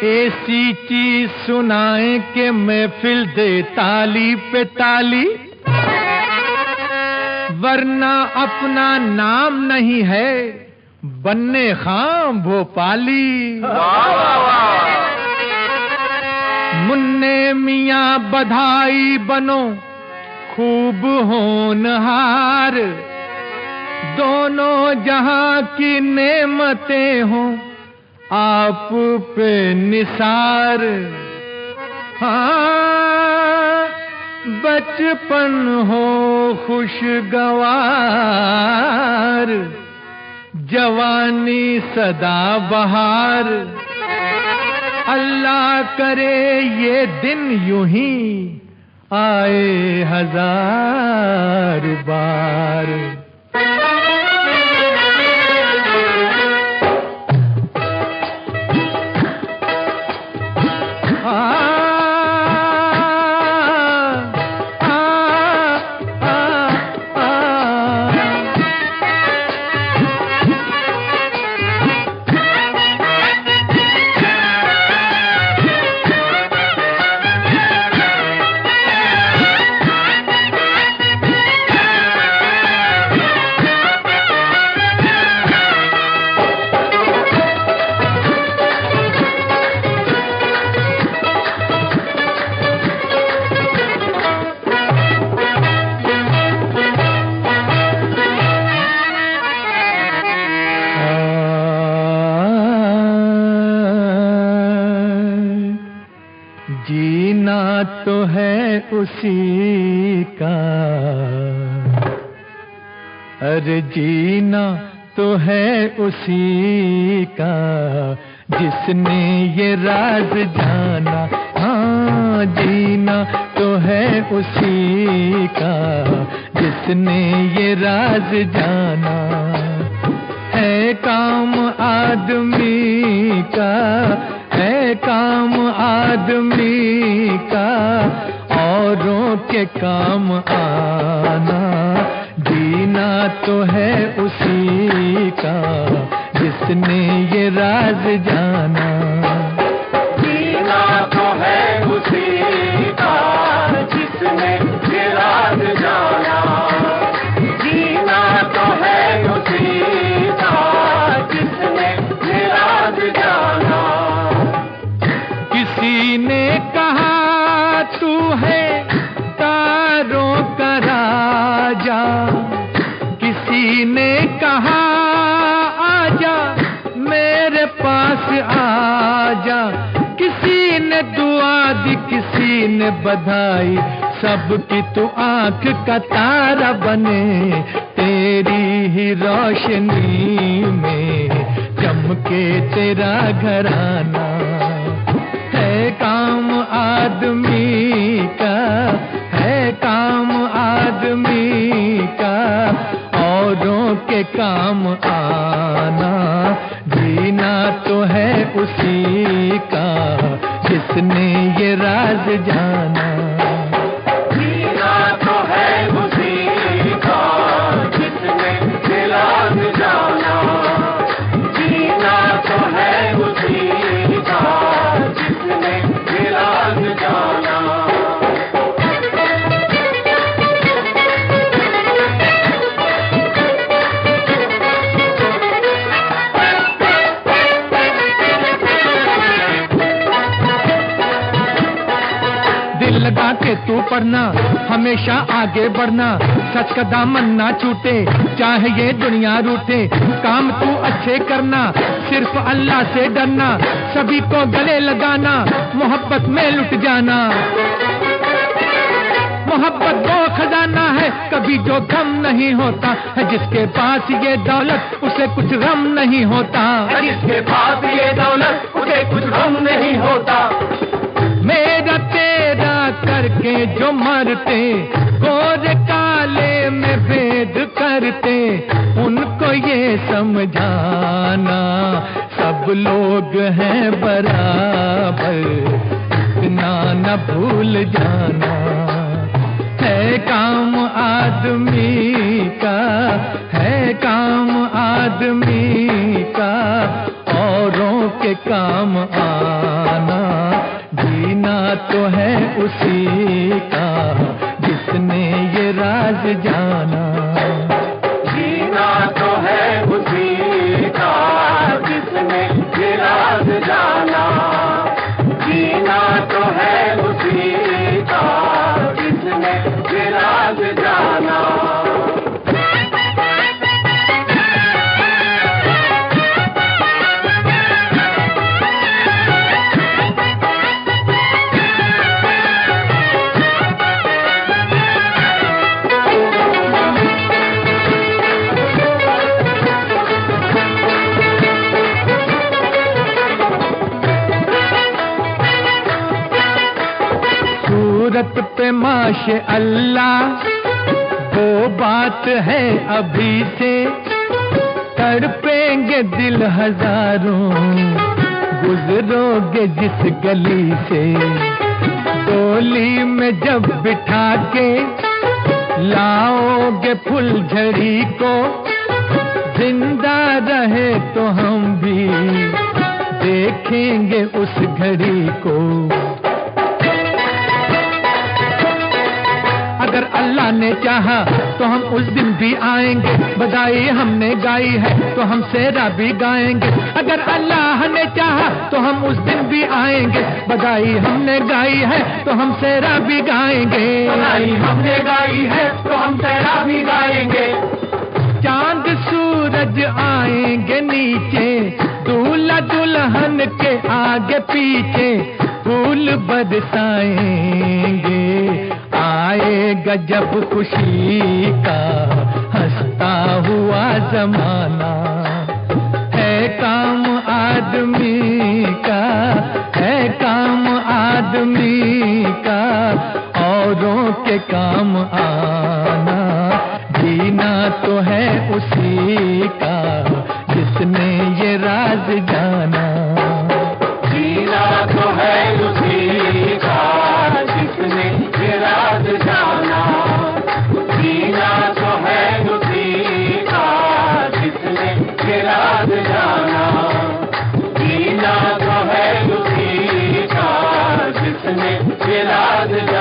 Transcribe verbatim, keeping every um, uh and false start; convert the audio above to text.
ऐसी चीज सुनाए के महफिल दे ताली पे ताली, वरना अपना नाम नहीं है बन्ने खां भोपाली। मुन्ने मियाँ बधाई बनो खूब होनहार, दोनों जहां की नेमतें हों आप पे निसार। हाँ बचपन हो खुशगवार, जवानी सदा बहार, अल्लाह करे ये दिन यूं ही आए हजार बार। जीना तो है उसी का, अरे जीना तो है उसी का जिसने ये राज जाना। हाँ जीना तो है उसी का जिसने ये राज जाना। है काम आदमी का, है काम आदमी का औरों के काम आना। जीना तो है उसी का जिसने ये राज जाना। जीना तो है उसी का जिसने ये राज जाना। जीना तो है उसी का जिसने ये राज जाना। किसी ने कहा तू है तारों का राजा, किसी ने कहा आजा मेरे पास आजा। किसी ने दुआ दी किसी ने बधाई, सबकी तू आंख का तारा बने। तेरी ही रोशनी में चमके तेरा घराना। है काम आदमी का, है काम आदमी का औरों के काम आना। जीना तो है उसी का जिसने ये राज जाना। जीना तो है उसी का जिसने ये राज जाना। जीना तो है उसी का जिसने ये राज जाना। दिल लगा के तू पढ़ना, हमेशा आगे बढ़ना। सच का दामन ना छूटे, चाहे ये दुनिया रूठे। काम तू अच्छे करना, सिर्फ अल्लाह से डरना। सभी को गले लगाना, मोहब्बत में लुट जाना। मोहब्बत वो खजाना है कभी जो गम नहीं होता है। जिसके पास ये दौलत उसे कुछ गम नहीं होता। जिसके पास ये दौलत उसे कुछ गम नहीं होता। मेरा तेरा करके जो मरते, गोरे काले में भेद करते, उनको ये समझाना सब लोग हैं बराबर, इतना न भूल जाना। है काम आदमी का, है काम आदमी का औरों के काम आना। उसी का जिसने ये राज जाना। जीना तो है उसी का जिसने ये राज जाना। जीना तो है उसी का जिसने ये राज जाना। सूरत पे माशे अल्लाह वो बात है अभी से, तड़पेंगे दिल हजारों गुजरोगे जिस गली से। डोली में जब बिठा के लाओगे फुलझड़ी को, जिंदा रहे तो हम भी देखेंगे उस घड़ी को। अगर अल्लाह ने चाहा तो हम उस दिन भी आएंगे, बधाई हमने गाई है तो हम सेरा भी गाएंगे। अगर अल्लाह ने चाहा तो हम उस दिन भी आएंगे, बधाई हमने गाई है तो हम सेरा भी गाएंगे। बधाई हमने गाई है तो हम सेरा भी गाएंगे। चांद सूरज आएंगे नीचे, दूल्हा दुल्हन के आगे पीछे फूल बरसाएंगे। आएगा जब खुशी का हंसता हुआ जमाना, है काम आदमी का, है काम आदमी का औरों के काम आना। जीना तो है उसी का जिसने ये राज जाना। जीना तो है उसी का जिसने ये राज जाना। जीना तो है उसी का जिसने ये राज जाना। जीना तो है उसी का जिसने ये राज